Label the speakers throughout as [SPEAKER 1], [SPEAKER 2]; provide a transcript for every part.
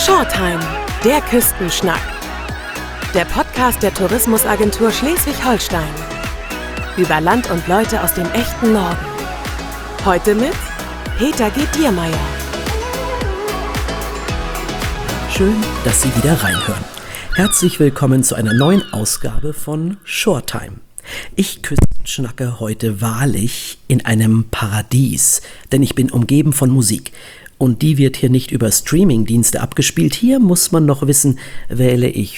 [SPEAKER 1] Shortime, der Küstenschnack. Der Podcast der Tourismusagentur Schleswig-Holstein. Über Land und Leute aus dem echten Norden. Heute mit Peter G. Diermeier.
[SPEAKER 2] Schön, dass Sie wieder reinhören. Herzlich willkommen zu einer neuen Ausgabe von Shortime. Ich küstenschnacke heute wahrlich in einem Paradies, denn ich bin umgeben von Musik. Und die wird hier nicht über Streamingdienste abgespielt. Hier muss man noch wissen, wähle ich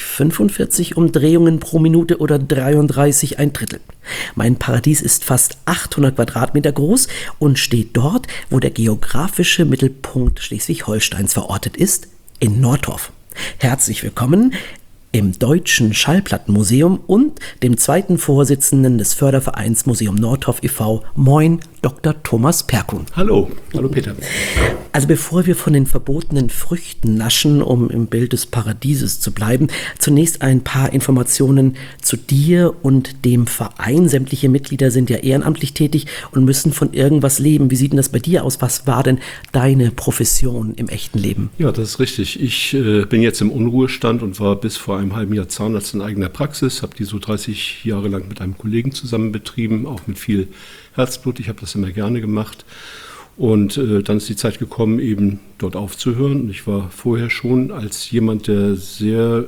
[SPEAKER 2] 45 Umdrehungen pro Minute oder 33 ein Drittel. Mein Paradies ist fast 800 Quadratmeter groß und steht dort, wo der geografische Mittelpunkt Schleswig-Holsteins verortet ist, in Nordtorf. Herzlich willkommen im Deutschen Schallplattenmuseum und dem zweiten Vorsitzenden des Fördervereins Museum Nordtorf e.V. Moin, Dr. Thomas Perkun.
[SPEAKER 3] Hallo Peter.
[SPEAKER 2] Also bevor wir von den verbotenen Früchten naschen, um im Bild des Paradieses zu bleiben, zunächst ein paar Informationen zu dir und dem Verein. Sämtliche Mitglieder sind ja ehrenamtlich tätig und müssen von irgendwas leben. Wie sieht denn das bei dir aus? Was war denn deine Profession im echten Leben?
[SPEAKER 3] Ja, das ist richtig. Ich bin jetzt im Unruhestand und war bis vor einem halben Jahr Zahnarzt in eigener Praxis, habe die so 30 Jahre lang mit einem Kollegen zusammen betrieben, auch mit viel Herzblut. Ich habe das immer gerne gemacht. Und dann ist die Zeit gekommen, eben dort aufzuhören. Und ich war vorher schon als jemand, der sehr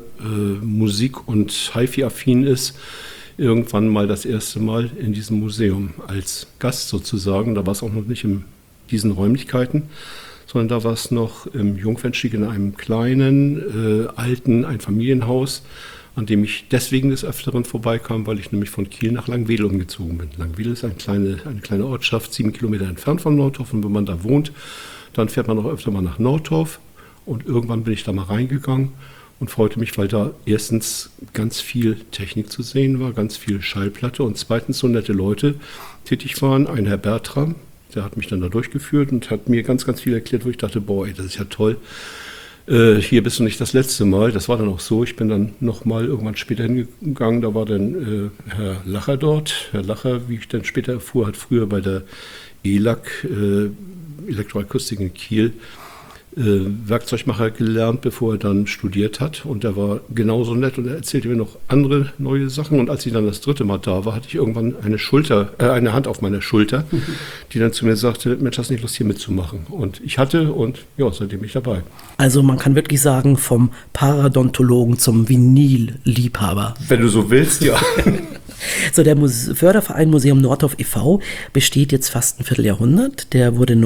[SPEAKER 3] Musik- und HiFi-affin ist, irgendwann mal das erste Mal in diesem Museum als Gast sozusagen. Da war es auch noch nicht in diesen Räumlichkeiten, sondern da war es noch im Jungfernstieg in einem kleinen, alten Einfamilienhaus, an dem ich deswegen des Öfteren vorbeikam, weil ich nämlich von Kiel nach Langwedel umgezogen bin. Langwedel ist eine kleine Ortschaft, 7 Kilometer entfernt von Nordtorf. Und wenn man da wohnt, dann fährt man auch öfter mal nach Nordtorf. Und irgendwann bin ich da mal reingegangen und freute mich, weil da erstens ganz viel Technik zu sehen war, ganz viel Schallplatte und zweitens so nette Leute tätig waren. Ein Herr Bertram, der hat mich dann da durchgeführt und hat mir ganz, ganz viel erklärt, wo ich dachte, boah, ey, das ist ja toll. Hier bist du nicht das letzte Mal. Das war dann auch so. Ich bin dann nochmal irgendwann später hingegangen. Da war dann Herr Lacher dort. Herr Lacher, wie ich dann später erfuhr, hat früher bei der ELAC, Elektroakustik in Kiel, Werkzeugmacher gelernt, bevor er dann studiert hat. Und er war genauso nett und er erzählte mir noch andere neue Sachen. Und als ich dann das dritte Mal da war, hatte ich irgendwann eine Hand auf meiner Schulter, die dann zu mir sagte, Mensch, hast du nicht Lust, hier mitzumachen? Und ich hatte und ja, seitdem bin ich dabei.
[SPEAKER 2] Also man kann wirklich sagen, vom Paradontologen zum Vinyl-Liebhaber.
[SPEAKER 3] Wenn du so willst, ja.
[SPEAKER 2] So, der Förderverein Museum Nordtorf e.V. besteht jetzt fast ein Vierteljahrhundert. Der wurde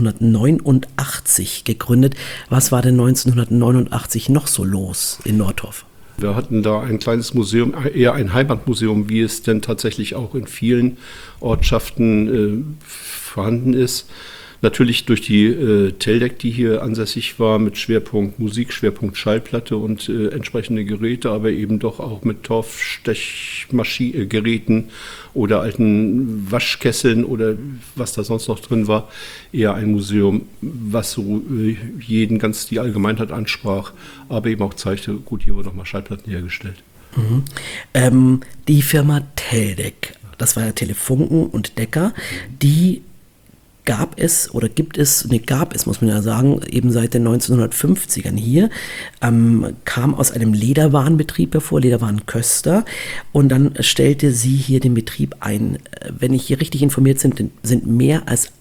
[SPEAKER 2] 1989 gegründet. Was war denn 1989 noch so los in Nordtorf?
[SPEAKER 3] Wir hatten da ein kleines Museum, eher ein Heimatmuseum, wie es denn tatsächlich auch in vielen Ortschaften vorhanden ist. Natürlich durch die Teldec, die hier ansässig war, mit Schwerpunkt Musik, Schwerpunkt Schallplatte und entsprechende Geräte, aber eben doch auch mit Torfstechgeräten oder alten Waschkesseln oder was da sonst noch drin war. Eher ein Museum, was so jeden ganz die Allgemeinheit ansprach, aber eben auch zeigte, gut, hier wurden nochmal Schallplatten hergestellt.
[SPEAKER 2] Mhm. Die Firma Teldec, das war ja Telefunken und Decker, die gab es, muss man ja sagen, eben seit den 1950ern hier, kam aus einem Lederwarenbetrieb hervor, Lederwarenköster, und dann stellte sie hier den Betrieb ein. Wenn ich hier richtig informiert bin, sind mehr als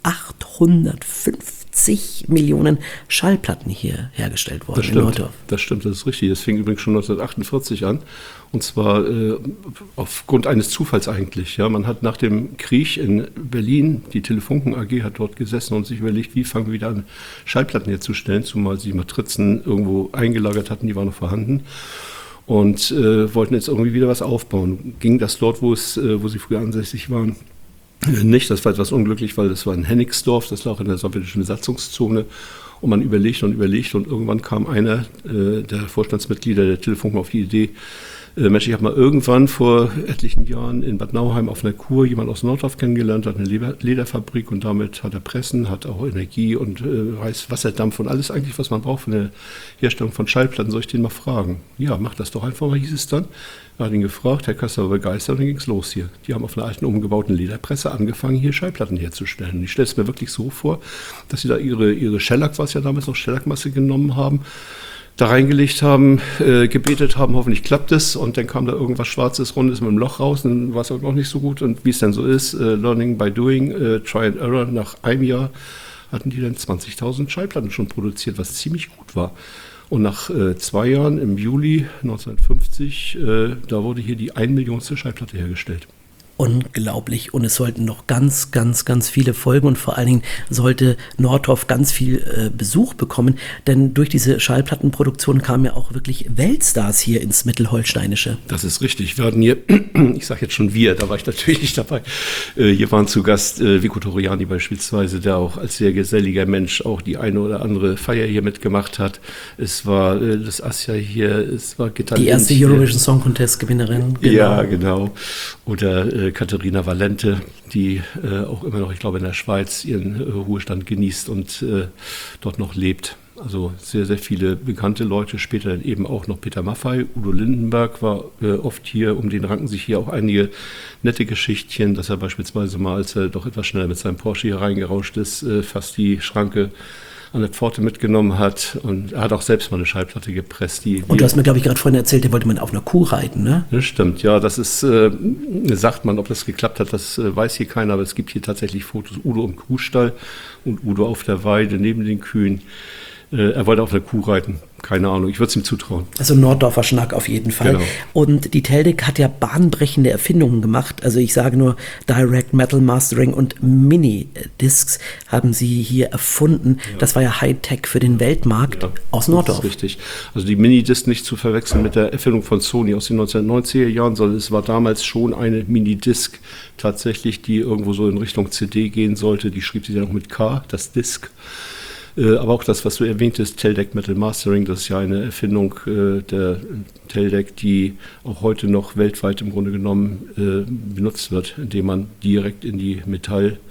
[SPEAKER 2] 850 Millionen Schallplatten hier hergestellt worden in Nordtorf.
[SPEAKER 3] Das stimmt, das ist richtig. Das fing übrigens schon 1948 an. Und zwar aufgrund eines Zufalls eigentlich. Ja, man hat nach dem Krieg in Berlin, die Telefunken AG hat dort gesessen und sich überlegt, wie fangen wir wieder an, Schallplatten herzustellen, zumal sie Matrizen irgendwo eingelagert hatten, die waren noch vorhanden. Und wollten jetzt irgendwie wieder was aufbauen. Ging das dort, wo sie früher ansässig waren, nicht. Das war etwas unglücklich, weil das war in Hennigsdorf, das lag in der sowjetischen Besatzungszone. Und man überlegt und irgendwann kam einer der Vorstandsmitglieder der Telefunken auf die Idee, Mensch, ich habe mal irgendwann vor etlichen Jahren in Bad Nauheim auf einer Kur jemand aus Nordtorf kennengelernt, hat eine Lederfabrik und damit hat er Pressen, hat auch Energie und Wasserdampf und alles eigentlich, was man braucht für eine Herstellung von Schallplatten. Soll ich den mal fragen? Ja, mach das doch einfach mal, hieß es dann. Er hat ihn gefragt, Herr Köster war begeistert und dann ging es los hier. Die haben auf einer alten umgebauten Lederpresse angefangen, hier Schallplatten herzustellen. Und ich stelle es mir wirklich so vor, dass sie da ihre Shellac, was ja damals noch Shellac-Masse genommen haben, da reingelegt haben, gebetet haben, hoffentlich klappt es. Und dann kam da irgendwas Schwarzes, Rundes mit einem Loch raus. Und dann war es auch noch nicht so gut. Und wie es dann so ist, Learning by Doing, Try and Error, nach einem Jahr hatten die dann 20.000 Schallplatten schon produziert, was ziemlich gut war. Und nach 2 Jahren, im Juli 1950, da wurde hier die 1 Millionste Schallplatte hergestellt.
[SPEAKER 2] Unglaublich. Und es sollten noch ganz, ganz, ganz viele folgen. Und vor allen Dingen sollte Nordhoff ganz viel Besuch bekommen. Denn durch diese Schallplattenproduktion kamen ja auch wirklich Weltstars hier ins Mittelholsteinische.
[SPEAKER 3] Das ist richtig. Wir hatten hier, ich sage jetzt schon wir, da war ich natürlich nicht dabei. Hier waren zu Gast Vico Torriani beispielsweise, der auch als sehr geselliger Mensch auch die eine oder andere Feier hier mitgemacht hat. Es war das Asja hier, es war Gitta
[SPEAKER 2] Die erste Eurovision Song Contest Gewinnerin.
[SPEAKER 3] Genau. Ja, genau. Oder Katharina Valente, die auch immer noch, ich glaube, in der Schweiz ihren Ruhestand genießt und dort noch lebt. Also sehr, sehr viele bekannte Leute, später dann eben auch noch Peter Maffay, Udo Lindenberg war oft hier, um den ranken sich hier auch einige nette Geschichtchen, dass er beispielsweise mal, als er doch etwas schneller mit seinem Porsche hier reingerauscht ist, fast die Schranke an der Pforte mitgenommen hat, und er hat auch selbst mal eine Schallplatte gepresst.
[SPEAKER 2] Und du hast mir, glaube ich, gerade vorhin erzählt, der wollte man auf einer Kuh reiten, ne?
[SPEAKER 3] Das stimmt, ja, das ist, sagt man, ob das geklappt hat, das weiß hier keiner, aber es gibt hier tatsächlich Fotos, Udo im Kuhstall und Udo auf der Weide neben den Kühen. Er wollte auf einer Kuh reiten, keine Ahnung, ich würde es ihm zutrauen.
[SPEAKER 2] Also Norddorfer Schnack auf jeden Fall.
[SPEAKER 3] Genau.
[SPEAKER 2] Und die Teldec hat ja bahnbrechende Erfindungen gemacht. Also ich sage nur Direct Metal Mastering und Mini-Discs haben sie hier erfunden. Ja. Das war ja Hightech für den Weltmarkt aus Norddorf.
[SPEAKER 3] Das ist richtig. Also die Mini-Disc nicht zu verwechseln mit der Erfindung von Sony aus den 1990er Jahren, sondern es war damals schon eine Mini-Disc tatsächlich, die irgendwo so in Richtung CD gehen sollte. Die schrieb sie dann auch mit K, das Disc. Aber auch das, was du erwähntest, Teldec Metal Mastering, das ist ja eine Erfindung der Teldec, die auch heute noch weltweit im Grunde genommen benutzt wird, indem man direkt in die Metallplatte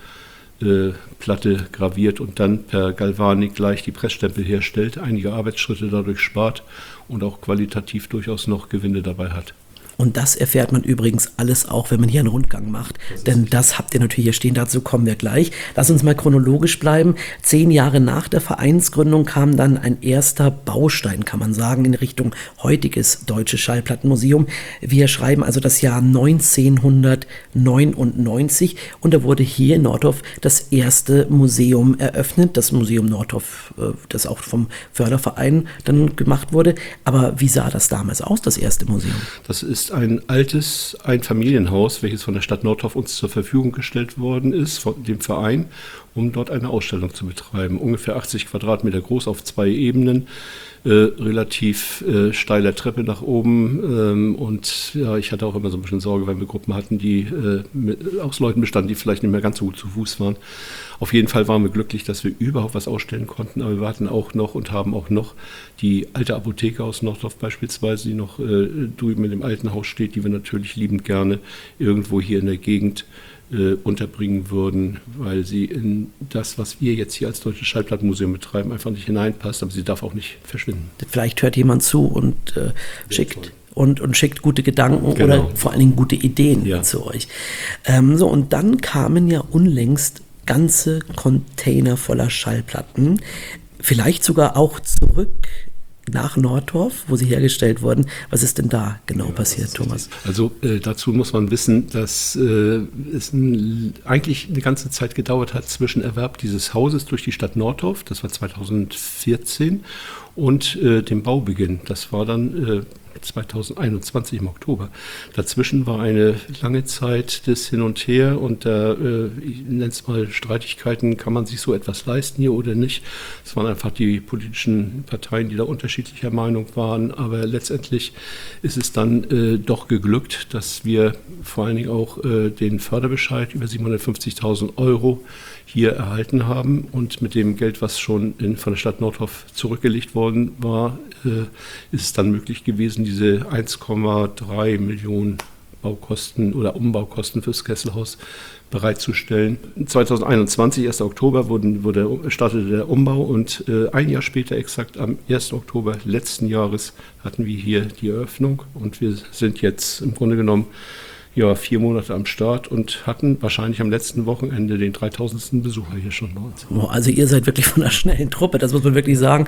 [SPEAKER 3] graviert und dann per Galvanik gleich die Pressstempel herstellt, einige Arbeitsschritte dadurch spart und auch qualitativ durchaus noch Gewinne dabei hat.
[SPEAKER 2] Und das erfährt man übrigens alles auch, wenn man hier einen Rundgang macht. Denn das habt ihr natürlich hier stehen, dazu kommen wir gleich. Lass uns mal chronologisch bleiben. 10 Jahre nach der Vereinsgründung kam dann ein erster Baustein, kann man sagen, in Richtung heutiges Deutsches Schallplattenmuseum. Wir schreiben also das Jahr 1999 und da wurde hier in Nordhoff das erste Museum eröffnet. Das Museum Nordhoff, das auch vom Förderverein dann gemacht wurde. Aber wie sah das damals aus, das erste Museum?
[SPEAKER 3] Das ist ein altes Einfamilienhaus, welches von der Stadt Nordhoff uns zur Verfügung gestellt worden ist, von dem Verein, um dort eine Ausstellung zu betreiben. Ungefähr 80 Quadratmeter groß auf 2 Ebenen, relativ steiler Treppe nach oben. Und ja, ich hatte auch immer so ein bisschen Sorge, weil wir Gruppen hatten, die aus Leuten bestanden, die vielleicht nicht mehr ganz so gut zu Fuß waren. Auf jeden Fall waren wir glücklich, dass wir überhaupt was ausstellen konnten, aber wir hatten auch noch und haben auch noch die alte Apotheke aus Nordhoff beispielsweise, die noch drüben in dem alten Haus steht, die wir natürlich liebend gerne irgendwo hier in der Gegend unterbringen würden, weil sie in das, was wir jetzt hier als Deutsches Schallplattenmuseum betreiben, einfach nicht hineinpasst, aber sie darf auch nicht verschwinden.
[SPEAKER 2] Vielleicht hört jemand zu und schickt gute Gedanken
[SPEAKER 3] Genau.
[SPEAKER 2] Oder vor allen Dingen gute Ideen zu euch. Und dann kamen ja unlängst ganze Container voller Schallplatten, vielleicht sogar auch zurück nach Nordhoff, wo sie hergestellt wurden. Was ist denn da genau passiert, Thomas?
[SPEAKER 3] Also dazu muss man wissen, dass es eigentlich eine ganze Zeit gedauert hat zwischen Erwerb dieses Hauses durch die Stadt Nordhoff, das war 2014, und dem Baubeginn. Das war dann 2021 im Oktober. Dazwischen war eine lange Zeit des Hin und Her und ich nenne es mal Streitigkeiten, kann man sich so etwas leisten hier oder nicht. Es waren einfach die politischen Parteien, die da unterschiedlicher Meinung waren, aber letztendlich ist es dann doch geglückt, dass wir vor allen Dingen auch den Förderbescheid über 750.000 € hier erhalten haben und mit dem Geld, was schon von der Stadt Nordhoff zurückgelegt worden war, ist es dann möglich gewesen, diese 1,3 Millionen Baukosten oder Umbaukosten fürs Kesselhaus bereitzustellen. 2021, 1. Oktober, startete der Umbau und ein Jahr später, exakt am 1. Oktober letzten Jahres, hatten wir hier die Eröffnung und wir sind jetzt im Grunde genommen 4 Monate am Start und hatten wahrscheinlich am letzten Wochenende den 3000. Besucher hier schon bei uns.
[SPEAKER 2] Oh, also ihr seid wirklich von einer schnellen Truppe, das muss man wirklich sagen.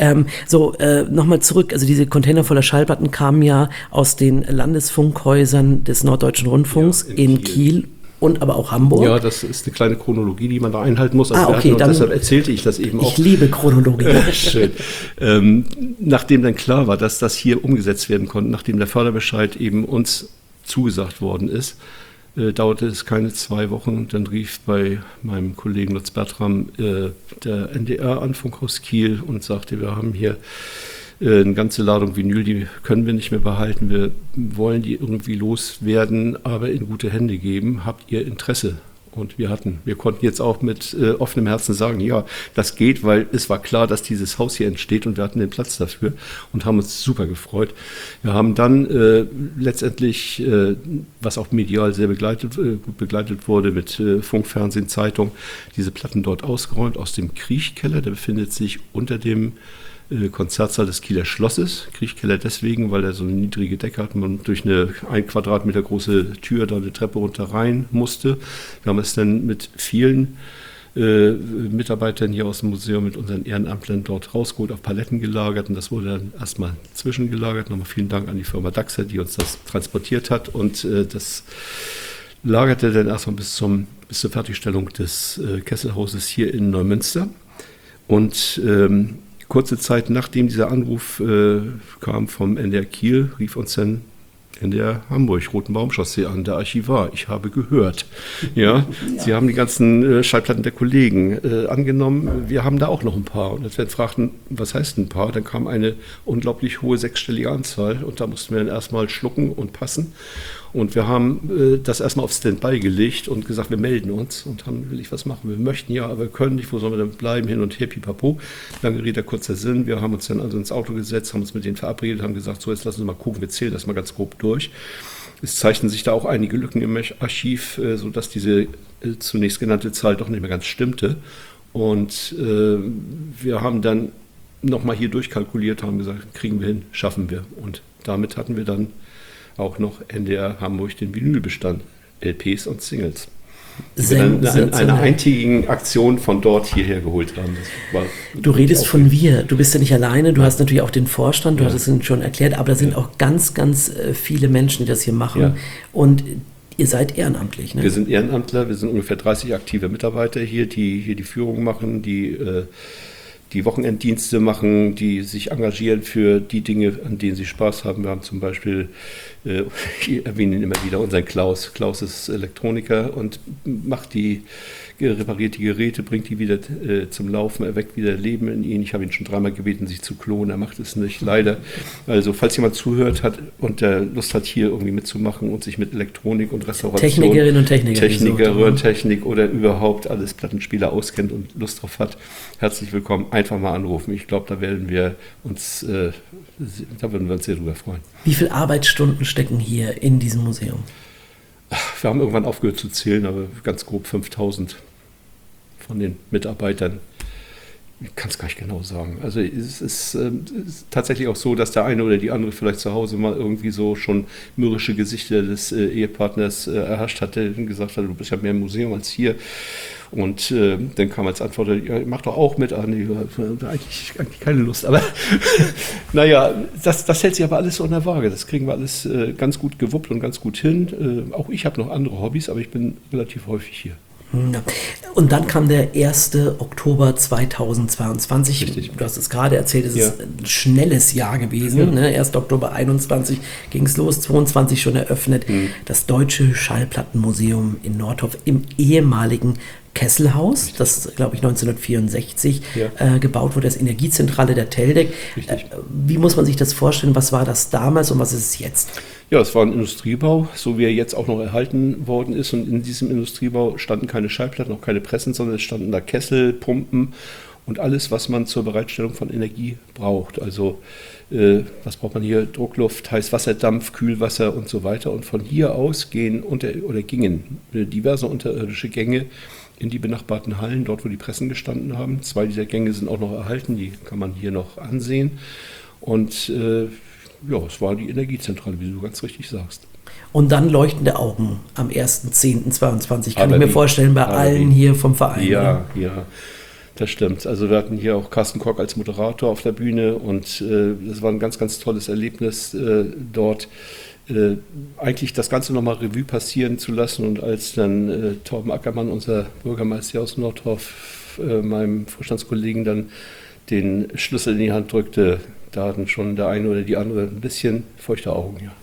[SPEAKER 2] Nochmal zurück, also diese Container voller Schallplatten kamen ja aus den Landesfunkhäusern des Norddeutschen Rundfunks in Kiel. Und aber auch Hamburg.
[SPEAKER 3] Ja, das ist eine kleine Chronologie, die man da einhalten muss.
[SPEAKER 2] Okay,
[SPEAKER 3] und deshalb erzählte ich das eben auch.
[SPEAKER 2] Ich liebe Chronologie.
[SPEAKER 3] Schön. Nachdem dann klar war, dass das hier umgesetzt werden konnte, nachdem der Förderbescheid eben uns zugesagt worden ist, dauerte es keine 2 Wochen. Dann rief bei meinem Kollegen Lutz Bertram der NDR an, Funkhaus Kiel, und sagte, wir haben hier eine ganze Ladung Vinyl, die können wir nicht mehr behalten. Wir wollen die irgendwie loswerden, aber in gute Hände geben. Habt ihr Interesse? Und wir konnten jetzt auch mit offenem Herzen sagen, ja, das geht, weil es war klar, dass dieses Haus hier entsteht und wir hatten den Platz dafür und haben uns super gefreut. Wir haben dann letztendlich, was auch medial sehr gut begleitet wurde mit Funk, Fernsehen, Zeitung, diese Platten dort ausgeräumt aus dem Kriechkeller. Der befindet sich unter dem Konzertsaal des Kieler Schlosses. Kriechkeller deswegen, weil er so eine niedrige Decke hat, man durch eine 1 Quadratmeter große Tür da eine Treppe runter rein musste. Wir haben es dann mit vielen Mitarbeitern hier aus dem Museum, mit unseren Ehrenamtlern dort rausgeholt, auf Paletten gelagert, und das wurde dann erstmal zwischengelagert. Nochmal vielen Dank an die Firma Daxer, die uns das transportiert hat, und das lagerte dann erstmal bis zur Fertigstellung des Kesselhauses hier in Neumünster. Und kurze Zeit nachdem dieser Anruf kam vom NDR Kiel, rief uns dann NDR Hamburg, Rotenbaumchaussee an, der Archivar. Ich habe gehört. Ja, Sie haben die ganzen Schallplatten der Kollegen angenommen. Wir haben da auch noch ein paar. Und als wir fragten, was heißt ein paar, dann kam eine unglaublich hohe 6-stellige Anzahl. Und da mussten wir dann erstmal schlucken und passen. Und wir haben das erstmal auf Standby gelegt und gesagt, wir melden uns und haben wirklich was machen. Wir möchten ja, aber wir können nicht, wo sollen wir denn bleiben, hin und her, pipapo. Lange Rede, kurzer Sinn. Wir haben uns dann also ins Auto gesetzt, haben uns mit denen verabredet, haben gesagt, so, jetzt lassen wir mal gucken, wir zählen das mal ganz grob durch. Es zeichnen sich da auch einige Lücken im Archiv, sodass diese zunächst genannte Zahl doch nicht mehr ganz stimmte. Und wir haben dann nochmal hier durchkalkuliert, haben gesagt, kriegen wir hin, schaffen wir. Und damit hatten wir dann auch noch NDR Hamburg den Vinylbestand, LPs und Singles. Die wir dann in einer eintägigen Aktion von dort hierher geholt haben.
[SPEAKER 2] Du redest von wir, du bist ja nicht alleine, du hast natürlich auch den Vorstand, du hattest es schon erklärt, aber da sind auch ganz, ganz viele Menschen, die das hier machen, und ihr seid ehrenamtlich, ne?
[SPEAKER 3] Wir sind Ehrenamtler, wir sind ungefähr 30 aktive Mitarbeiter hier, die die Führung machen, die Wochenenddienste machen, die sich engagieren für die Dinge, an denen sie Spaß haben. Wir haben zum Beispiel, ich erwähne ihn immer wieder, unseren Klaus. Klaus ist Elektroniker und repariert die Geräte, bringt die wieder zum Laufen, erweckt wieder Leben in ihn. Ich habe ihn schon 3-mal gebeten, sich zu klonen. Er macht es nicht, leider. Also falls jemand zuhört hat und der Lust hat, hier irgendwie mitzumachen und sich mit Elektronik und Restauration,
[SPEAKER 2] Technikerinnen und Techniker,
[SPEAKER 3] Röhrentechnik oder überhaupt alles Plattenspieler auskennt und Lust drauf hat, herzlich willkommen. Einfach mal anrufen. Ich glaube, da würden wir uns sehr drüber freuen.
[SPEAKER 2] Wie viele Arbeitsstunden stecken hier in diesem Museum?
[SPEAKER 3] Wir haben irgendwann aufgehört zu zählen, aber ganz grob 5000 von den Mitarbeitern. Ich kann es gar nicht genau sagen. Also es ist tatsächlich auch so, dass der eine oder die andere vielleicht zu Hause mal irgendwie so schon mürrische Gesichter des Ehepartners erhascht hatte und gesagt hat, du bist ja mehr im Museum als hier. Und dann kam als Antwort, ja, mach doch auch mit an. Eigentlich keine Lust. Aber naja, das hält sich aber alles so in der Waage. Das kriegen wir alles ganz gut gewuppt und ganz gut hin. Auch ich habe noch andere Hobbys, aber ich bin relativ häufig hier.
[SPEAKER 2] Und dann kam der 1. Oktober 2022.
[SPEAKER 3] Richtig.
[SPEAKER 2] Du hast es gerade erzählt, es ist ein schnelles Jahr gewesen. Ja. Ne? 1. Oktober 21 ging es los, 22 schon eröffnet. Das Deutsche Schallplattenmuseum in Nordhof im ehemaligen Kesselhaus, richtig, das, glaube ich, 1964 gebaut wurde, als Energiezentrale der Teldec. Wie muss man sich das vorstellen? Was war das damals und was ist es jetzt?
[SPEAKER 3] Ja, es war ein Industriebau, so wie er jetzt auch noch erhalten worden ist. Und in diesem Industriebau standen keine Schallplatten, auch keine Pressen, sondern es standen da Kessel, Pumpen und alles, was man zur Bereitstellung von Energie braucht. Also was braucht man hier? Druckluft, Heißwasserdampf, Kühlwasser und so weiter. Und von hier aus gingen diverse unterirdische Gänge in die benachbarten Hallen, dort wo die Pressen gestanden haben. 2 dieser Gänge sind auch noch erhalten, die kann man hier noch ansehen. Und es war die Energiezentrale, wie du ganz richtig sagst.
[SPEAKER 2] Und dann leuchtende Augen am 1.10.22, kann ich mir vorstellen, bei allen hier vom Verein.
[SPEAKER 3] Ja, ja, das stimmt. Also wir hatten hier auch Carsten Kock als Moderator auf der Bühne und das war ein ganz, ganz tolles Erlebnis dort. Eigentlich das Ganze nochmal Revue passieren zu lassen und als dann Torben Ackermann, unser Bürgermeister aus Nordorf, meinem Vorstandskollegen dann den Schlüssel in die Hand drückte, da hatten schon der eine oder die andere ein bisschen feuchte Augen, ja.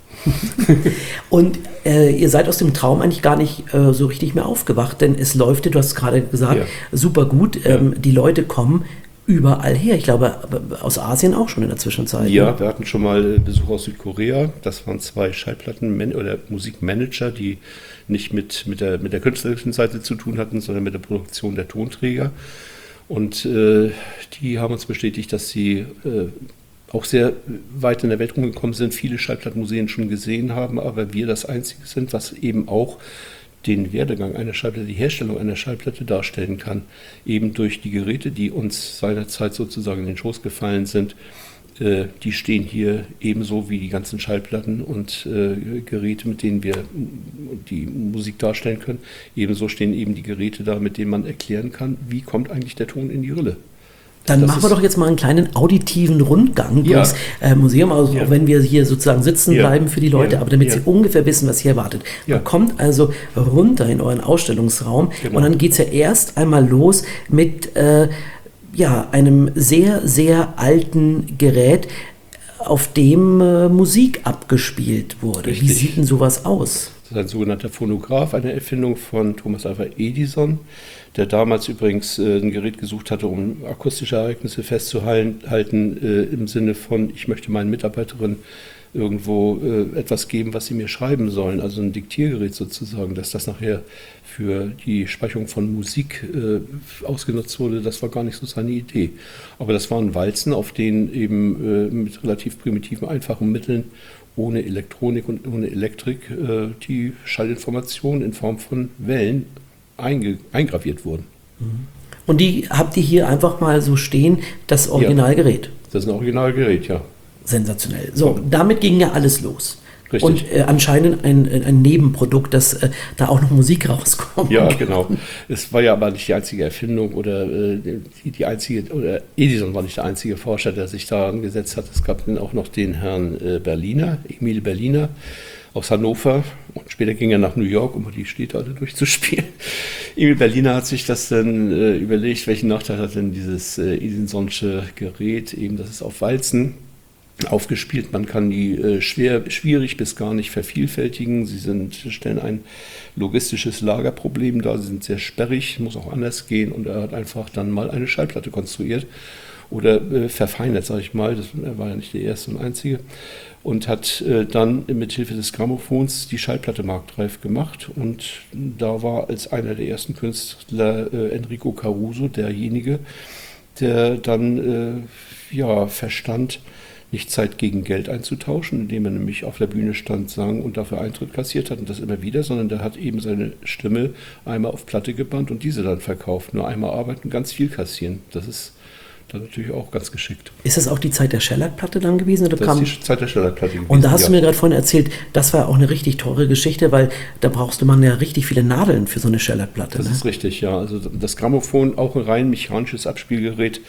[SPEAKER 2] Und ihr seid aus dem Traum eigentlich gar nicht so richtig mehr aufgewacht, denn es läuft, du hast es gerade gesagt, super gut. Die Leute kommen überall her. Ich glaube, aus Asien auch schon in der Zwischenzeit.
[SPEAKER 3] Ja, ne? Wir hatten schon mal Besuch aus Südkorea. Das waren 2 Schallplatten- oder Musikmanager, die nicht mit der künstlerischen Seite zu tun hatten, sondern mit der Produktion der Tonträger. Und die haben uns bestätigt, dass sie auch sehr weit in der Welt rumgekommen sind, viele Schallplattenmuseen schon gesehen haben, aber wir das Einzige sind, was eben auch den Werdegang einer Schallplatte, die Herstellung einer Schallplatte darstellen kann. Eben durch die Geräte, die uns seinerzeit sozusagen in den Schoß gefallen sind, die stehen hier ebenso wie die ganzen Schallplatten und Geräte, mit denen wir die Musik darstellen können. Ebenso stehen eben die Geräte da, mit denen man erklären kann, wie kommt eigentlich der Ton in die Rille.
[SPEAKER 2] Dann machen wir doch jetzt mal einen kleinen auditiven Rundgang durchs Museum, also auch wenn wir hier sozusagen sitzen bleiben für die Leute, aber damit sie ungefähr wissen, was hier erwartet. Man kommt also runter in euren Ausstellungsraum und dann geht es ja erst einmal los mit einem sehr, sehr alten Gerät, auf dem Musik abgespielt wurde.
[SPEAKER 3] Richtig.
[SPEAKER 2] Wie sieht denn sowas aus?
[SPEAKER 3] Das ist ein sogenannter Phonograph, eine Erfindung von Thomas Alva Edison, der damals übrigens ein Gerät gesucht hatte, um akustische Ereignisse festzuhalten, im Sinne von, ich möchte meinen Mitarbeiterinnen irgendwo etwas geben, was sie mir schreiben sollen, also ein Diktiergerät sozusagen, dass das nachher für die Speicherung von Musik ausgenutzt wurde, das war gar nicht so seine Idee. Aber das waren Walzen, auf denen eben mit relativ primitiven, einfachen Mitteln, ohne Elektronik und ohne Elektrik, die Schallinformationen in Form von Wellen eingraviert wurden.
[SPEAKER 2] Und die habt ihr hier einfach mal so stehen, das Originalgerät?
[SPEAKER 3] Das ist ein Originalgerät, ja.
[SPEAKER 2] Sensationell. So, damit ging ja alles los.
[SPEAKER 3] Richtig.
[SPEAKER 2] Und anscheinend ein Nebenprodukt, dass da auch noch Musik rauskommt.
[SPEAKER 3] Ja, genau. Es war ja aber nicht die einzige Erfindung oder die einzige, oder Edison war nicht der einzige Forscher, der sich daran gesetzt hat. Es gab dann auch noch den Herrn Emil Berliner aus Hannover, und später ging er nach New York, um die Städte alle durchzuspielen. Emil Berliner hat sich das dann überlegt, welchen Nachteil hat denn dieses Edisonsche Gerät, eben, das ist auf Walzen aufgespielt. Man kann die schwierig bis gar nicht vervielfältigen. Sie stellen ein logistisches Lagerproblem dar. Sie sind sehr sperrig, muss auch anders gehen. Und er hat einfach dann mal eine Schallplatte konstruiert oder verfeinert, sage ich mal. Er war ja nicht der erste und einzige. Und hat dann mit Hilfe des Grammophons die Schallplatte marktreif gemacht. Und da war als einer der ersten Künstler Enrico Caruso derjenige, der dann verstand, nicht Zeit gegen Geld einzutauschen, indem er nämlich auf der Bühne stand, sang und dafür Eintritt kassiert hat und das immer wieder, sondern der hat eben seine Stimme einmal auf Platte gebannt und diese dann verkauft. Nur einmal arbeiten, ganz viel kassieren. Das ist dann natürlich auch ganz geschickt.
[SPEAKER 2] Ist das auch die Zeit der Shellac-Platte dann gewesen? Oder
[SPEAKER 3] das ist die Zeit der Shellac-Platte gewesen.
[SPEAKER 2] Und da hast du mir gerade vorhin erzählt, das war auch eine richtig teure Geschichte, weil da brauchst man ja richtig viele Nadeln für so eine Shellac-Platte.
[SPEAKER 3] Das ist richtig, ja. Also das Grammophon, auch ein rein mechanisches Abspielgerät,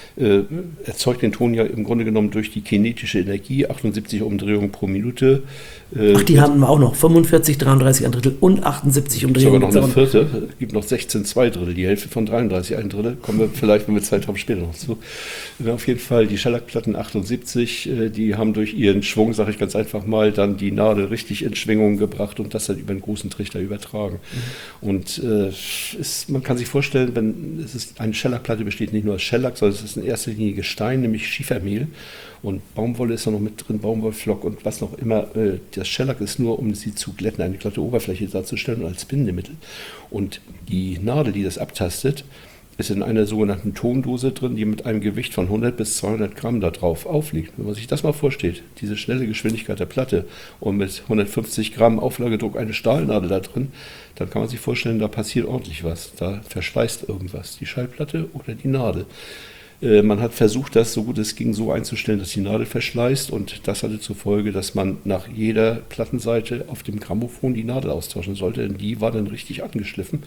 [SPEAKER 3] erzeugt den Ton ja im Grunde genommen durch die kinetische Energie, 78 Umdrehungen pro Minute.
[SPEAKER 2] Ach, die hatten wir auch noch, 45, 33 ein Drittel und 78 Umdrehungen.
[SPEAKER 3] Sogar noch eine vierte, es gibt noch 16 2 Drittel, die Hälfte von 33 ein Drittel, kommen wir vielleicht, wenn wir Zeit haben, später noch zu. Auf jeden Fall die Shellac-Platten 78, die haben durch ihren Schwung, sage ich ganz einfach mal, dann die Nadel richtig in Schwingung gebracht und das dann über einen großen Trichter übertragen. Und man kann sich vorstellen, eine Shellac-Platte besteht nicht nur aus Shellac, sondern es ist in erster Linie Gestein, nämlich Schiefermehl. Und Baumwolle ist da noch mit drin, Baumwollflock und was noch immer. Das Shellac ist nur, um sie zu glätten, eine glatte Oberfläche darzustellen und als Bindemittel. Und die Nadel, die das abtastet, ist in einer sogenannten Tondose drin, die mit einem Gewicht von 100 bis 200 Gramm da drauf aufliegt. Wenn man sich das mal vorstellt, diese schnelle Geschwindigkeit der Platte und mit 150 Gramm Auflagedruck eine Stahlnadel da drin, dann kann man sich vorstellen, da passiert ordentlich was. Da verschleißt irgendwas, die Schallplatte oder die Nadel. Man hat versucht, das so gut es ging so einzustellen, dass die Nadel verschleißt, und das hatte zur Folge, dass man nach jeder Plattenseite auf dem Grammophon die Nadel austauschen sollte, denn die war dann richtig angeschliffen.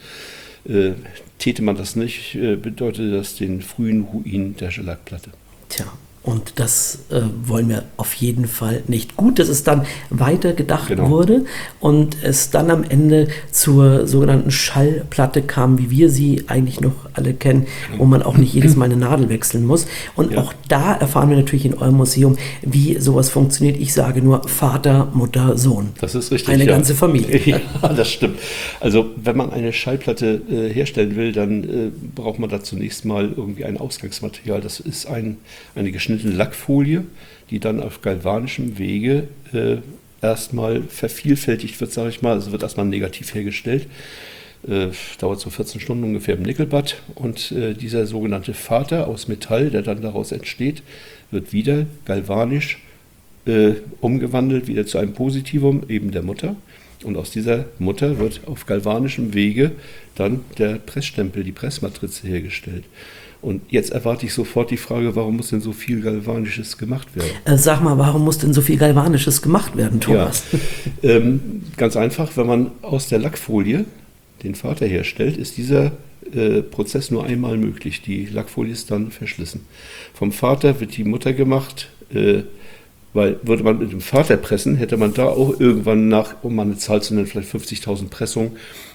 [SPEAKER 3] Täte man das nicht, bedeutete das den frühen Ruin der Schellackplatte.
[SPEAKER 2] Tja. Und das wollen wir auf jeden Fall nicht. Gut, dass es dann weitergedacht wurde und es dann am Ende zur sogenannten Schallplatte kam, wie wir sie eigentlich noch alle kennen, wo man auch nicht jedes Mal eine Nadel wechseln muss. Und auch da erfahren wir natürlich in eurem Museum, wie sowas funktioniert. Ich sage nur Vater, Mutter, Sohn.
[SPEAKER 3] Das ist richtig.
[SPEAKER 2] Eine ganze Familie.
[SPEAKER 3] Ja, das stimmt. Also wenn man eine Schallplatte herstellen will, dann braucht man da zunächst mal irgendwie ein Ausgangsmaterial. Das ist eine geschnittene Lackfolie, die dann auf galvanischem Wege erstmal vervielfältigt wird, sage ich mal. Also wird erstmal negativ hergestellt. Dauert so 14 Stunden ungefähr im Nickelbad. Und dieser sogenannte Vater aus Metall, der dann daraus entsteht, wird wieder galvanisch umgewandelt, wieder zu einem Positivum, eben der Mutter. Und aus dieser Mutter wird auf galvanischem Wege dann der Pressstempel, die Pressmatrize hergestellt. Und jetzt erwarte ich sofort die Frage, warum muss denn so viel Galvanisches gemacht werden?
[SPEAKER 2] Sag mal, warum muss denn so viel Galvanisches gemacht werden, Thomas?
[SPEAKER 3] Ja, ganz einfach, wenn man aus der Lackfolie den Vater herstellt, ist dieser Prozess nur einmal möglich. Die Lackfolie ist dann verschlissen. Vom Vater wird die Mutter gemacht, weil würde man mit dem Vater pressen, hätte man da auch irgendwann um mal eine Zahl zu nennen, vielleicht 50.000 Pressungen,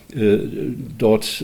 [SPEAKER 3] dort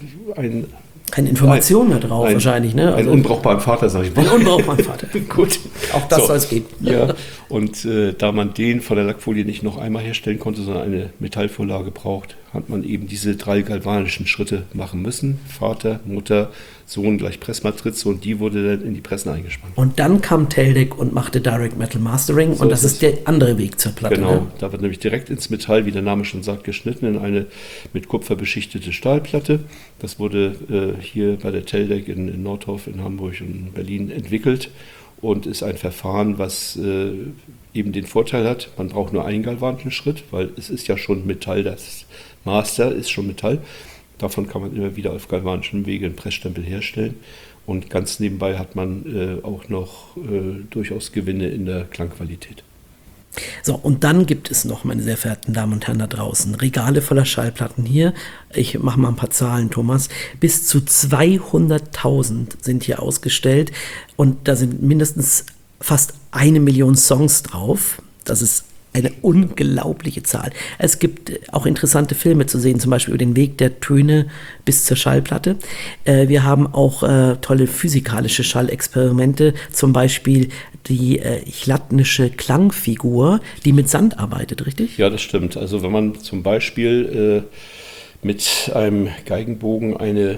[SPEAKER 2] keine Information mehr drauf wahrscheinlich, ne?
[SPEAKER 3] Einen unbrauchbaren Vater, sage ich mal.
[SPEAKER 2] Einen unbrauchbaren Vater.
[SPEAKER 3] Gut.
[SPEAKER 2] Auch das soll es geben.
[SPEAKER 3] Ja, und da man den von der Lackfolie nicht noch einmal herstellen konnte, sondern eine Metallvorlage braucht, hat man eben diese 3 galvanischen Schritte machen müssen. Vater, Mutter, Sohn gleich Pressmatrize, und die wurde dann in die Pressen eingespannt.
[SPEAKER 2] Und dann kam Teldec und machte Direct Metal Mastering, so, und das ist der andere Weg zur Platte.
[SPEAKER 3] Genau,
[SPEAKER 2] ne?
[SPEAKER 3] Da wird nämlich direkt ins Metall, wie der Name schon sagt, geschnitten in eine mit Kupfer beschichtete Stahlplatte. Das wurde hier bei der Teldec in Nordhof, in Hamburg und in Berlin entwickelt und ist ein Verfahren, was eben den Vorteil hat, man braucht nur einen galvanischen Schritt, weil es ist ja schon Metall, das Master ist schon Metall. Davon kann man immer wieder auf galvanischem Wege einen Pressstempel herstellen. Und ganz nebenbei hat man auch noch durchaus Gewinne in der Klangqualität.
[SPEAKER 2] So, und dann gibt es noch, meine sehr verehrten Damen und Herren da draußen, Regale voller Schallplatten hier. Ich mache mal ein paar Zahlen, Thomas. Bis zu 200.000 sind hier ausgestellt und da sind mindestens fast 1 Million Songs drauf. Das ist eine unglaubliche Zahl. Es gibt auch interessante Filme zu sehen, zum Beispiel über den Weg der Töne bis zur Schallplatte. Wir haben auch tolle physikalische Schallexperimente, zum Beispiel die Chladnische Klangfigur, die mit Sand arbeitet, richtig?
[SPEAKER 3] Ja, das stimmt. Also wenn man zum Beispiel mit einem Geigenbogen eine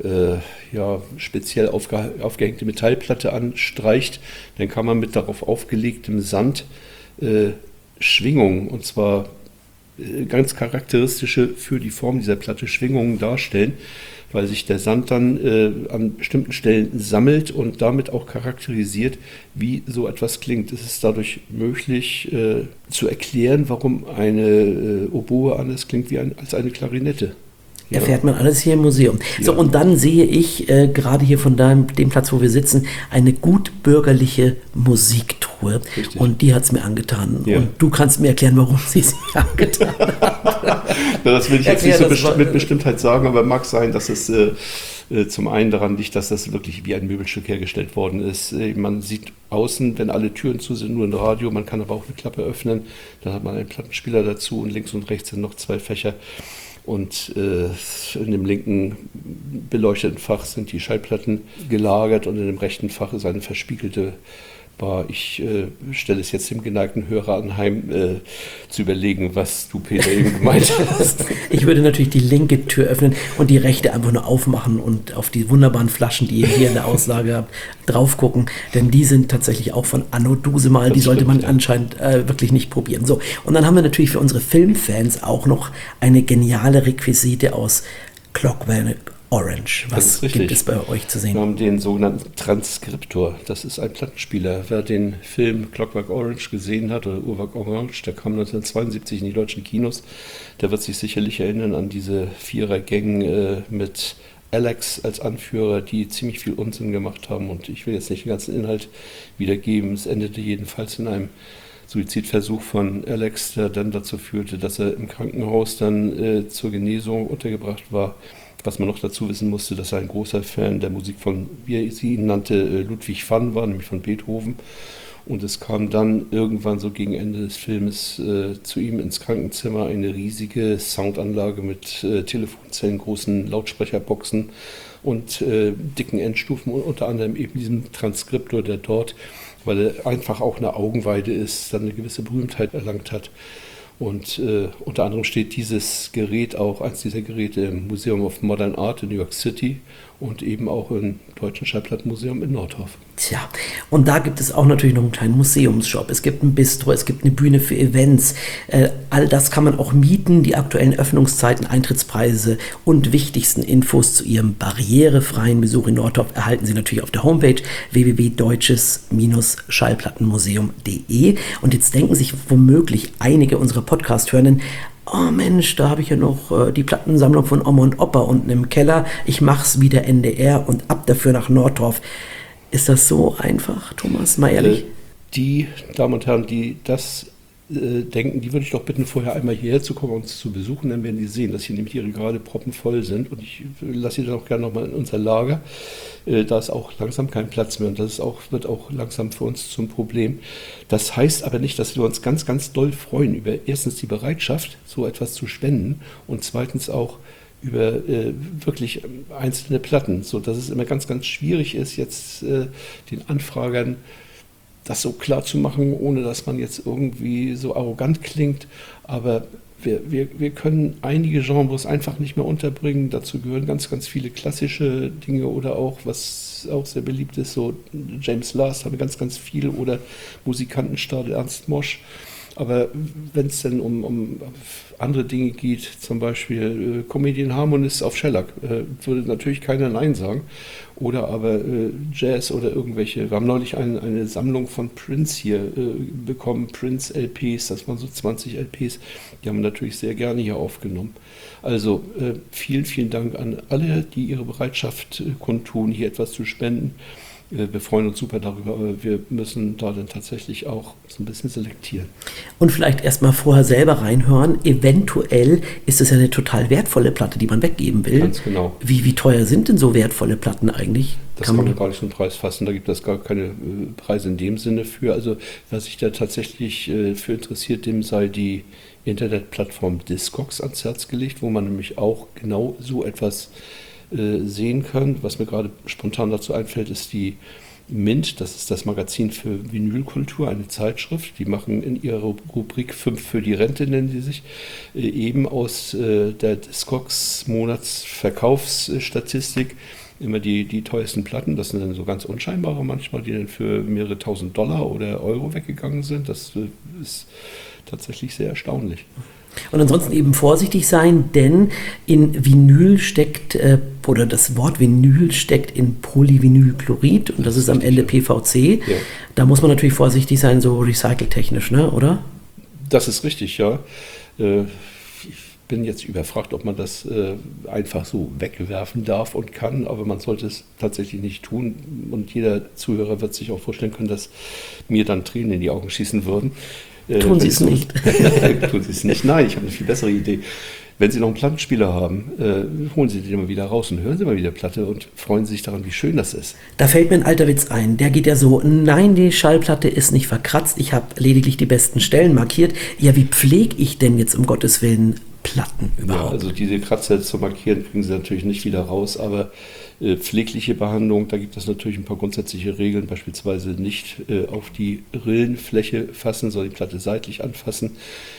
[SPEAKER 3] speziell aufgehängte Metallplatte anstreicht, dann kann man mit darauf aufgelegtem Sand Schwingungen, und zwar ganz charakteristische für die Form dieser Platte Schwingungen darstellen, weil sich der Sand dann an bestimmten Stellen sammelt und damit auch charakterisiert, wie so etwas klingt. Es ist dadurch möglich zu erklären, warum eine Oboe anders klingt als eine Klarinette.
[SPEAKER 2] Ja. Erfährt man alles hier im Museum. So, und dann sehe ich gerade hier von dem Platz, wo wir sitzen, eine gut bürgerliche Musiktruhe. Richtig. Und die hat es mir angetan. Ja. Und du kannst mir erklären, warum sie es mir angetan hat.
[SPEAKER 3] Das will ich jetzt nicht so mit Bestimmtheit sagen, aber mag sein, dass es zum einen daran liegt, dass das wirklich wie ein Möbelstück hergestellt worden ist. Man sieht außen, wenn alle Türen zu sind, nur ein Radio, man kann aber auch eine Klappe öffnen. Dann hat man einen Plattenspieler dazu und links und rechts sind noch 2 Fächer. Und in dem linken beleuchteten Fach sind die Schallplatten gelagert und in dem rechten Fach ist eine verspiegelte Bar. Ich stelle es jetzt dem geneigten Hörer anheim, zu überlegen, was du, Peter, eben gemeint hast.
[SPEAKER 2] Ich würde natürlich die linke Tür öffnen und die rechte einfach nur aufmachen und auf die wunderbaren Flaschen, die ihr hier in der Auslage habt, drauf gucken, denn die sind tatsächlich auch von Anno Dusemal, die sollte man anscheinend wirklich nicht probieren. So, und dann haben wir natürlich für unsere Filmfans auch noch eine geniale Requisite aus Clockwork Orange. Was gibt es bei euch zu sehen?
[SPEAKER 3] Wir haben den sogenannten Transkriptor. Das ist ein Plattenspieler. Wer den Film Clockwork Orange gesehen hat, oder Uhrwerk Orange, der kam 1972 in die deutschen Kinos, der wird sich sicherlich erinnern an diese 4er-Gänge mit Alex als Anführer, die ziemlich viel Unsinn gemacht haben. Und ich will jetzt nicht den ganzen Inhalt wiedergeben. Es endete jedenfalls in einem Suizidversuch von Alex, der dann dazu führte, dass er im Krankenhaus dann zur Genesung untergebracht war. Was man noch dazu wissen musste, dass er ein großer Fan der Musik von, wie sie ihn nannte, Ludwig van war, nämlich von Beethoven. Und es kam dann irgendwann so gegen Ende des Filmes zu ihm ins Krankenzimmer eine riesige Soundanlage mit Telefonzellen, großen Lautsprecherboxen und dicken Endstufen, und unter anderem eben diesem Transkriptor, der dort, weil er einfach auch eine Augenweide ist, dann eine gewisse Berühmtheit erlangt hat. Und unter anderem steht dieses Gerät auch, eins dieser Geräte, im Museum of Modern Art in New York City und eben auch im Deutschen Schallplattenmuseum in Nordhof.
[SPEAKER 2] Tja, und da gibt es auch natürlich noch einen kleinen Museumsshop. Es gibt ein Bistro, es gibt eine Bühne für Events. All das kann man auch mieten. Die aktuellen Öffnungszeiten, Eintrittspreise und wichtigsten Infos zu Ihrem barrierefreien Besuch in Nordhof erhalten Sie natürlich auf der Homepage www.deutsches-schallplattenmuseum.de. Und jetzt denken sich womöglich einige unserer Podcast-Hörenden: oh Mensch, da habe ich ja noch die Plattensammlung von Oma und Opa unten im Keller. Ich mach's wie der NDR und ab dafür nach Nordhof. Ist das so einfach, Thomas? Mal ehrlich?
[SPEAKER 3] Die Damen und Herren, die das denken, die würde ich doch bitten, vorher einmal hierher zu kommen und uns zu besuchen. Dann werden die sehen, dass hier nämlich die Regale proppenvoll sind. Und ich lasse sie dann auch gerne nochmal in unser Lager. Da ist auch langsam kein Platz mehr. Und das wird auch langsam für uns zum Problem. Das heißt aber nicht, dass wir uns ganz, ganz doll freuen über erstens die Bereitschaft, so etwas zu spenden, und zweitens auch über wirklich einzelne Platten, sodass es immer ganz, ganz schwierig ist, jetzt den Anfragern das so klar zu machen, ohne dass man jetzt irgendwie so arrogant klingt. Aber wir können einige Genres einfach nicht mehr unterbringen. Dazu gehören ganz, ganz viele klassische Dinge oder auch, was auch sehr beliebt ist, so James Last haben wir ganz, ganz viel, oder Musikantenstadel Ernst Mosch. Aber wenn es dann um andere Dinge geht, zum Beispiel Comedian Harmonist auf Shellac, würde natürlich keiner Nein sagen. Oder aber Jazz oder irgendwelche. Wir haben neulich eine Sammlung von Prince hier bekommen, Prince LPs, das waren so 20 LPs, die haben wir natürlich sehr gerne hier aufgenommen. Also vielen, vielen Dank an alle, die ihre Bereitschaft kundtun, hier etwas zu spenden. Wir freuen uns super darüber, aber wir müssen da dann tatsächlich auch so ein bisschen selektieren.
[SPEAKER 2] Und vielleicht erstmal vorher selber reinhören. Eventuell ist es ja eine total wertvolle Platte, die man weggeben will.
[SPEAKER 3] Ganz genau.
[SPEAKER 2] Wie teuer sind denn so wertvolle Platten eigentlich?
[SPEAKER 3] Das kann man gar nicht so einen Preis fassen, da gibt es gar keine Preise in dem Sinne für. Also wer sich da tatsächlich für interessiert, dem sei die Internetplattform Discogs ans Herz gelegt, wo man nämlich auch genau so etwas sehen kann. Was mir gerade spontan dazu einfällt, ist die Mint, das ist das Magazin für Vinylkultur, eine Zeitschrift. Die machen in ihrer Rubrik 5 für die Rente, nennen sie sich, eben aus der Discogs Monatsverkaufsstatistik immer die teuersten Platten. Das sind dann so ganz unscheinbare manchmal, die dann für mehrere $1000 oder Euro weggegangen sind. Das ist tatsächlich sehr erstaunlich.
[SPEAKER 2] Und ansonsten eben vorsichtig sein, denn in Vinyl steckt, oder das Wort Vinyl steckt in Polyvinylchlorid, und das ist am Ende PVC. Ja. Da muss man natürlich vorsichtig sein, so recyceltechnisch, ne, oder?
[SPEAKER 3] Das ist richtig, ja. Ich bin jetzt überfragt, ob man das einfach so wegwerfen darf und kann, aber man sollte es tatsächlich nicht tun. Und jeder Zuhörer wird sich auch vorstellen können, dass mir dann Tränen in die Augen schießen würden.
[SPEAKER 2] Tun Sie es nicht.
[SPEAKER 3] Tun Sie es nicht. Nein, ich habe eine viel bessere Idee. Wenn Sie noch einen Plattenspieler haben, holen Sie den mal wieder raus und hören Sie mal wieder Platte und freuen Sie sich daran, wie schön das ist.
[SPEAKER 2] Da fällt mir ein alter Witz ein. Der geht ja so: Nein, die Schallplatte ist nicht verkratzt. Ich habe lediglich die besten Stellen markiert. Ja, wie pflege ich denn jetzt um Gottes Willen Platten überhaupt?
[SPEAKER 3] Ja, also diese Kratzer zu markieren, kriegen Sie natürlich nicht wieder raus, aber pflegliche Behandlung, da gibt es natürlich ein paar grundsätzliche Regeln, beispielsweise nicht auf die Rillenfläche fassen, sondern die Platte seitlich anfassen.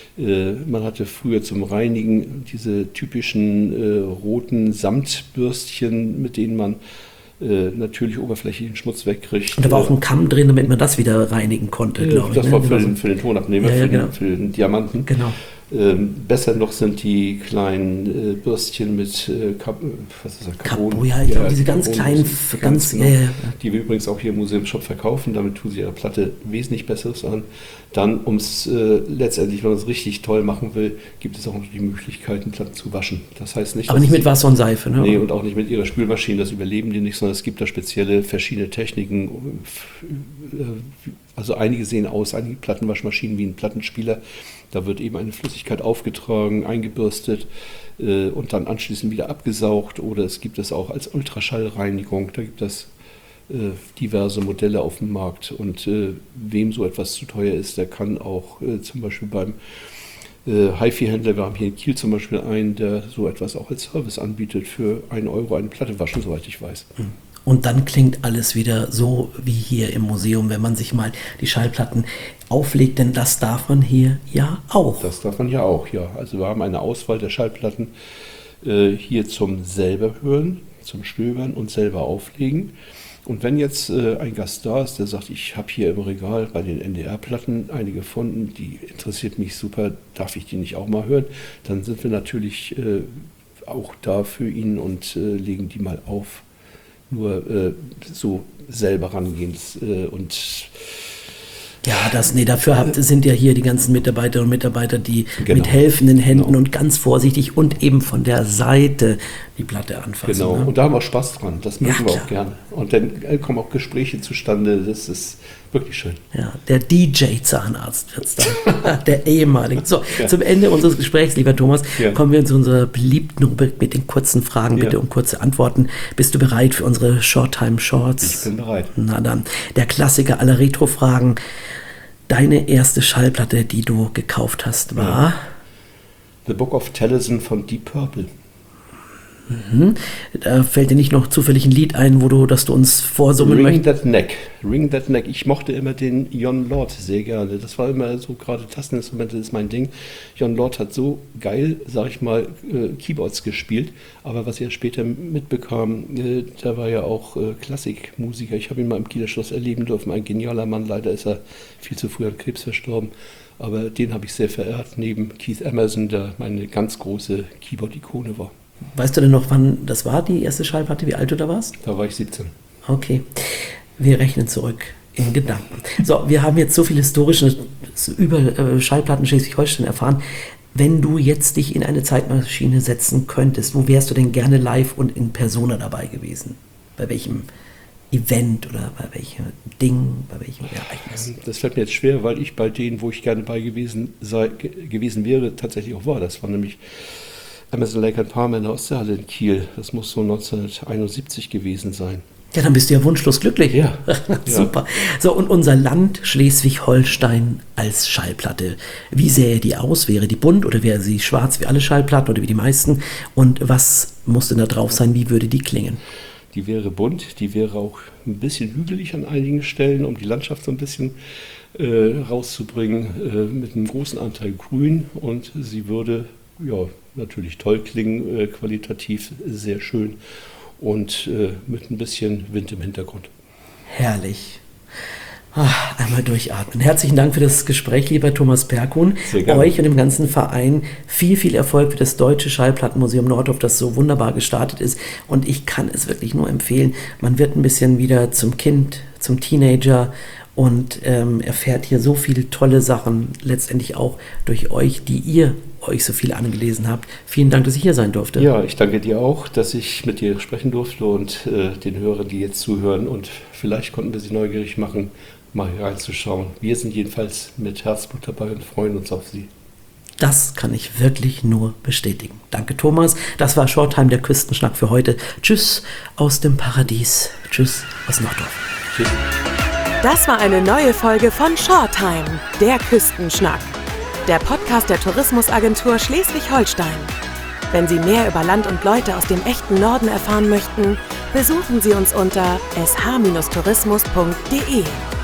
[SPEAKER 3] Man hatte früher zum Reinigen diese typischen roten Samtbürstchen, mit denen man natürlich oberflächlichen Schmutz wegkriegt.
[SPEAKER 2] Und da war auch ein Kamm drin, damit man das wieder reinigen konnte, glaube ich.
[SPEAKER 3] Das war für den Tonabnehmer,
[SPEAKER 2] genau.
[SPEAKER 3] für den Diamanten.
[SPEAKER 2] Genau.
[SPEAKER 3] Besser noch sind die kleinen Bürstchen mit
[SPEAKER 2] Carbon, ja, ich glaube, diese ganz kleinen, ganz
[SPEAKER 3] genau, die wir übrigens auch hier im Museumsshop verkaufen. Damit tun sie ihre Platte wesentlich Besseres an. Dann, letztendlich, wenn man es richtig toll machen will, gibt es auch noch die Möglichkeiten, Platten zu waschen. Das heißt nicht,
[SPEAKER 2] aber nicht mit Wasser und Seife, ne?
[SPEAKER 3] Nee, und auch nicht mit ihrer Spülmaschine, das überleben die nicht, sondern es gibt da spezielle verschiedene Techniken. Also einige Plattenwaschmaschinen wie ein Plattenspieler. Da wird eben eine Flüssigkeit aufgetragen, eingebürstet und dann anschließend wieder abgesaugt. Oder es gibt es auch als Ultraschallreinigung. Da gibt es diverse Modelle auf dem Markt. Und wem so etwas zu teuer ist, der kann auch zum Beispiel beim HiFi-Händler, wir haben hier in Kiel zum Beispiel einen, der so etwas auch als Service anbietet, für 1 Euro eine Platte waschen, soweit ich weiß.
[SPEAKER 2] Und dann klingt alles wieder so wie hier im Museum, wenn man sich mal die Schallplatten auflegt, denn das darf man hier ja auch. Das darf man ja auch, ja. Also wir haben eine Auswahl der Schallplatten hier zum selber hören, zum Stöbern und selber auflegen. Und wenn jetzt ein Gast da ist, der sagt, ich habe hier im Regal bei den NDR-Platten eine gefunden, die interessiert mich super, darf ich die nicht auch mal hören, dann sind wir natürlich auch da für ihn und legen die mal auf. Nur so selber rangehen und ja, dafür sind ja hier die ganzen Mitarbeiterinnen und Mitarbeiter, die mit helfenden Händen und ganz vorsichtig und eben von der Seite die Platte anfassen.
[SPEAKER 3] Genau,
[SPEAKER 2] ne?
[SPEAKER 3] Und da haben wir Spaß dran, das mögen wir auch gerne. Und dann kommen auch Gespräche zustande, das ist wirklich schön.
[SPEAKER 2] Ja, der DJ-Zahnarzt wird es dann, der ehemalige. So, zum Ende unseres Gesprächs, lieber Thomas, kommen wir zu unserer beliebten Rubrik mit den kurzen Fragen, bitte um kurze Antworten. Bist du bereit für unsere Short-Time-Shorts?
[SPEAKER 3] Ich bin bereit.
[SPEAKER 2] Na dann, der Klassiker aller Retro-Fragen. Deine erste Schallplatte, die du gekauft hast, war?
[SPEAKER 3] The Book of Taliesin von Deep Purple.
[SPEAKER 2] Da fällt dir nicht noch zufällig ein Lied ein, dass du uns vorsummen möchtest?
[SPEAKER 3] Ring That Neck. Ich mochte immer den Jon Lord sehr gerne. Das war immer so, gerade Tasteninstrumente ist mein Ding. Jon Lord hat so geil, sag ich mal, Keyboards gespielt. Aber was er später mitbekam, der war ja auch Klassikmusiker. Ich habe ihn mal im Kieler Schloss erleben dürfen. Ein genialer Mann. Leider ist er viel zu früh an Krebs verstorben. Aber den habe ich sehr verehrt, neben Keith Emerson, der meine ganz große Keyboard-Ikone war.
[SPEAKER 2] Weißt du denn noch, wann das war, die erste Schallplatte, wie alt du da warst?
[SPEAKER 3] Da war ich 17.
[SPEAKER 2] Okay, wir rechnen zurück in Gedanken. So, wir haben jetzt so viel Historisches über Schallplatten Schleswig-Holstein erfahren. Wenn du jetzt dich in eine Zeitmaschine setzen könntest, wo wärst du denn gerne live und in Persona dabei gewesen? Bei welchem Event oder bei welchem Ding, bei welchem Ereignis?
[SPEAKER 3] Das fällt mir jetzt schwer, weil ich bei denen, wo ich gerne bei gewesen wäre, tatsächlich auch war. Das war nämlich Emerson, Lake and Palmer in der Ostseehalle in Kiel. Das muss so 1971 gewesen sein.
[SPEAKER 2] Ja, dann bist du ja wunschlos glücklich.
[SPEAKER 3] Ja.
[SPEAKER 2] Super. So, und unser Land Schleswig-Holstein als Schallplatte. Wie sähe die aus? Wäre die bunt oder wäre sie schwarz wie alle Schallplatten oder wie die meisten? Und was muss denn da drauf sein? Wie würde die klingen?
[SPEAKER 3] Die wäre bunt, die wäre auch ein bisschen hügelig an einigen Stellen, um die Landschaft so ein bisschen rauszubringen, mit einem großen Anteil Grün. Und sie würde natürlich toll klingen, qualitativ sehr schön und mit ein bisschen Wind im Hintergrund.
[SPEAKER 2] Herrlich. Einmal durchatmen. Herzlichen Dank für das Gespräch, lieber Thomas Perkuhn. Euch und dem ganzen Verein viel Erfolg für das Deutsche Schallplattenmuseum Nordhof, das so wunderbar gestartet ist. Und ich kann es wirklich nur empfehlen. Man wird ein bisschen wieder zum Kind, zum Teenager und erfährt hier so viele tolle Sachen, letztendlich auch durch euch, die ihr euch so viel angelesen habt. Vielen Dank, dass ich hier sein durfte.
[SPEAKER 3] Ja, ich danke dir auch, dass ich mit dir sprechen durfte und den Hörern, die jetzt zuhören. Und vielleicht konnten wir sie neugierig machen, mal reinzuschauen. Wir sind jedenfalls mit Herzblut dabei und freuen uns auf sie.
[SPEAKER 2] Das kann ich wirklich nur bestätigen. Danke, Thomas. Das war Shorttime, der Küstenschnack für heute. Tschüss aus dem Paradies. Tschüss aus Nordorf.
[SPEAKER 3] Tschüss.
[SPEAKER 1] Das war eine neue Folge von Shorttime, der Küstenschnack. Der Podcast der Tourismusagentur Schleswig-Holstein. Wenn Sie mehr über Land und Leute aus dem echten Norden erfahren möchten, besuchen Sie uns unter sh-tourismus.de.